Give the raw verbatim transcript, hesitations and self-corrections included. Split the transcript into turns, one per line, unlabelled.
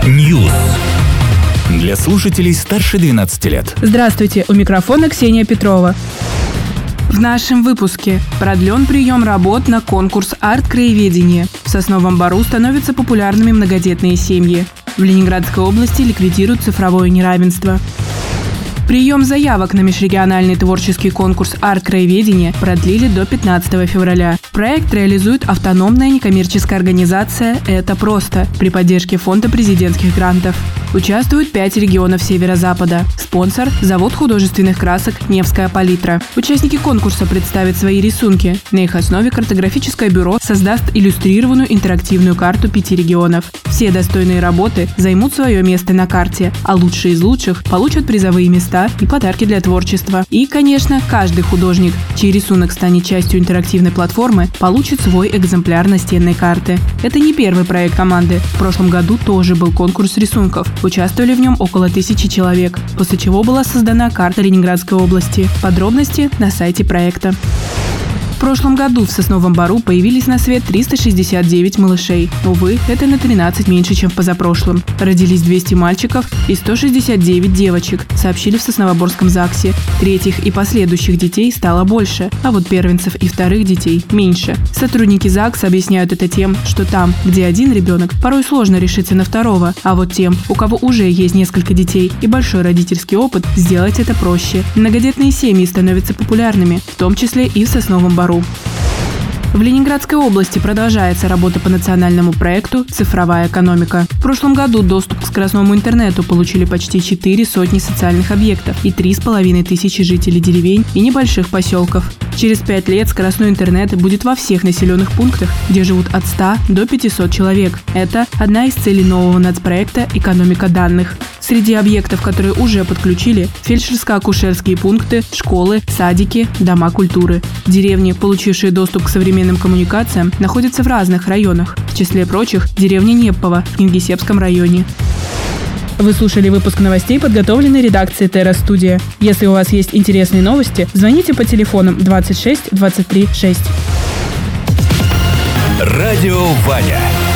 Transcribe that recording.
News. Для слушателей старше двенадцати лет.
Здравствуйте, у микрофона Ксения Петрова. В нашем выпуске продлен прием работ на конкурс «Арт-краеведение». В Сосновом Бору становятся популярными многодетные семьи. В Ленинградской области ликвидируют цифровое неравенство. Прием заявок на межрегиональный творческий конкурс «Арт-краеведение» продлили до пятнадцатого февраля. Проект реализует автономная некоммерческая организация «Это просто» при поддержке Фонда президентских грантов. Участвуют пять регионов Северо-Запада. Спонсор – завод художественных красок «Невская палитра». Участники конкурса представят свои рисунки. На их основе картографическое бюро создаст иллюстрированную интерактивную карту пяти регионов. Все достойные работы займут свое место на карте, а лучшие из лучших получат призовые места и подарки для творчества. И, конечно, каждый художник, чей рисунок станет частью интерактивной платформы, получит свой экземпляр настенной карты. Это не первый проект команды. В прошлом году тоже был конкурс рисунков. Участвовали в нем около тысячи человек, после чего была создана карта Ленинградской области. Подробности на сайте проекта. В прошлом году в Сосновом Бору появились на свет триста шестьдесят девять малышей. Увы, это на тринадцать меньше, чем в позапрошлом. Родились двести мальчиков и сто шестьдесят девять девочек, сообщили в Сосновоборском ЗАГСе. Третьих и последующих детей стало больше, а вот первенцев и вторых детей меньше. Сотрудники ЗАГСа объясняют это тем, что там, где один ребенок, порой сложно решиться на второго, а вот тем, у кого уже есть несколько детей и большой родительский опыт, сделать это проще. Многодетные семьи становятся популярными, в том числе и в Сосновом Бору. В Ленинградской области продолжается работа по национальному проекту «Цифровая экономика». В прошлом году доступ к скоростному интернету получили почти четыре сотни социальных объектов и три с половиной тысячи жителей деревень и небольших поселков. Через пять лет скоростной интернет будет во всех населенных пунктах, где живут от ста до пятисот человек. Это одна из целей нового нацпроекта «Экономика данных». Среди объектов, которые уже подключили, фельдшерско-акушерские пункты, школы, садики, дома культуры. Деревни, получившие доступ к современным коммуникациям, находятся в разных районах. В числе прочих, деревня Неппово в Кингисеппском районе. Вы слушали выпуск новостей, подготовленный редакцией Терра Студия. Если у вас есть интересные новости, звоните по телефонам двадцать шесть двадцать три шесть.
Радио Ваня.